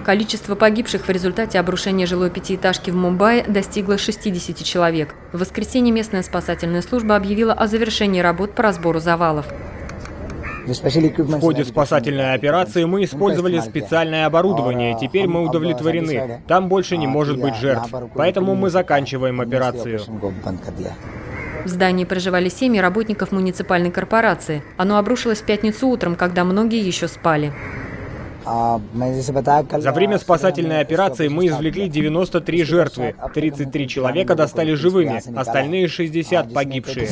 Количество погибших в результате обрушения жилой пятиэтажки в Мумбаи достигло 60 человек. В воскресенье местная спасательная служба объявила о завершении работ по разбору завалов. В ходе спасательной операции мы использовали специальное оборудование. Теперь мы удовлетворены. Там больше не может быть жертв. Поэтому мы заканчиваем операцию. В здании проживали семьи работников муниципальной корпорации. Оно обрушилось в пятницу утром, когда многие еще спали. За время спасательной операции мы извлекли 93 жертвы. 33 человека достали живыми, остальные 60 погибшие.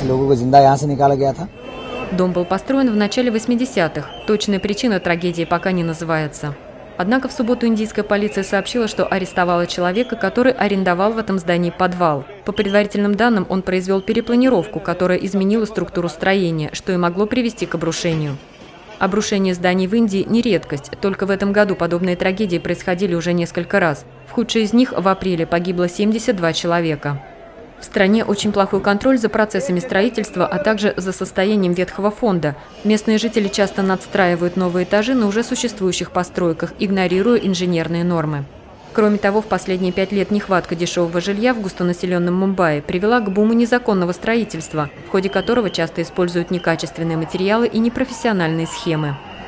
Дом был построен в начале 80-х. Точная причина трагедии пока не называется. Однако в субботу индийская полиция сообщила, что арестовала человека, который арендовал в этом здании подвал. По предварительным данным, он произвел перепланировку, которая изменила структуру строения, что и могло привести к обрушению. Обрушение зданий в Индии – не редкость. Только в этом году подобные трагедии происходили уже несколько раз. В худшей из них в апреле погибло 72 человека. В стране очень плохой контроль за процессами строительства, а также за состоянием ветхого фонда. Местные жители часто надстраивают новые этажи на уже существующих постройках, игнорируя инженерные нормы. Кроме того, в последние 5 лет нехватка дешевого жилья в густонаселенном Мумбаи привела к буму незаконного строительства, в ходе которого часто используют некачественные материалы и непрофессиональные схемы.